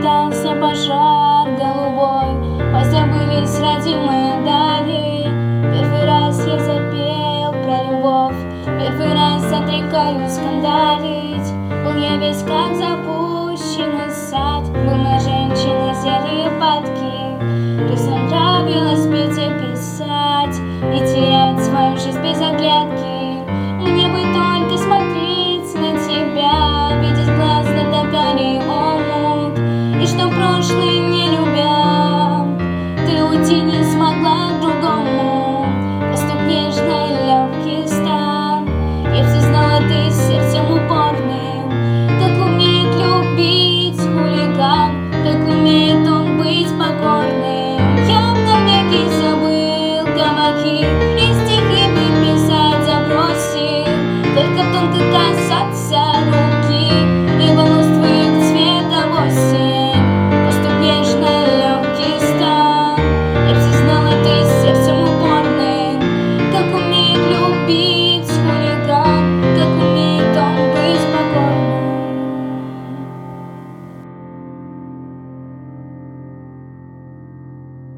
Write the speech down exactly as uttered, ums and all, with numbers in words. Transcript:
разлетался пожар голубой, позабылись ради медали. Первый раз я запел про любовь, первый раз отрекаюсь скандалить. Был я весь как запущенный сад, был на женщины зелье падки. Людям нравилось петь и писать, и терять свою жизнь без оглядки. Мне бы только смотреть на тебя, видеть глаз до догони омут, и что прошлое не любя, ты уйти не смогла к другому. Поступ нежный, легкий стан, я все знала, ты сердцем упорным. Как умеет любить хулиган, как умеет он быть покорным. Я навеки забыл гамаки и стихи бы писать забросил, только в тонкой